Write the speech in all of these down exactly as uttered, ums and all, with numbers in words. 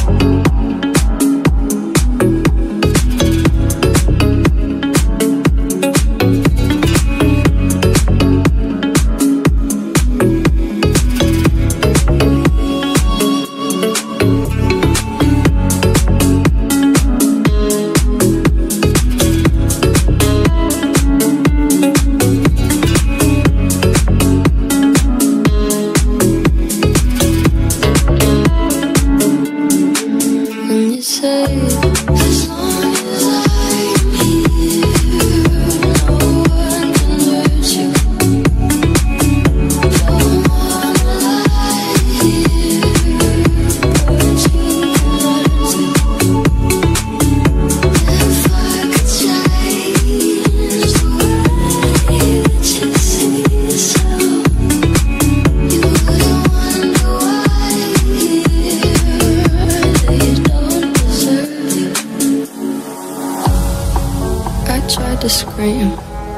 To scream,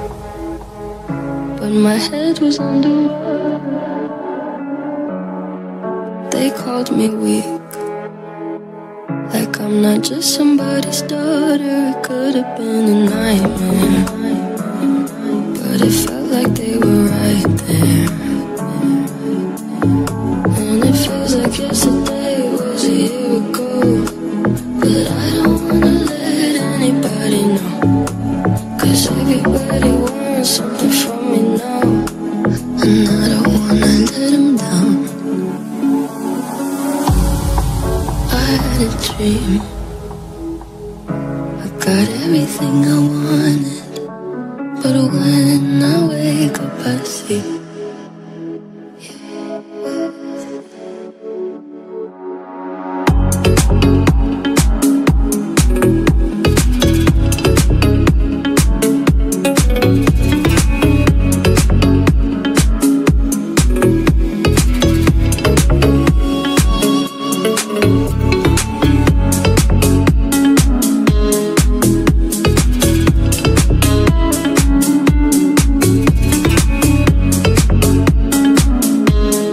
but my head was underwater. They called me weak, like I'm not just somebody's daughter. It could have been a nightmare, but it felt like they were right there. And it feels like yesterday was a year ago, but I don't wanna let anybody know. Cause everybody wants something from me now, and I don't wanna let them down. I had a dream, I got everything I wanted, but when I wake up I see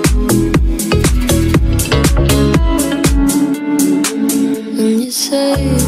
say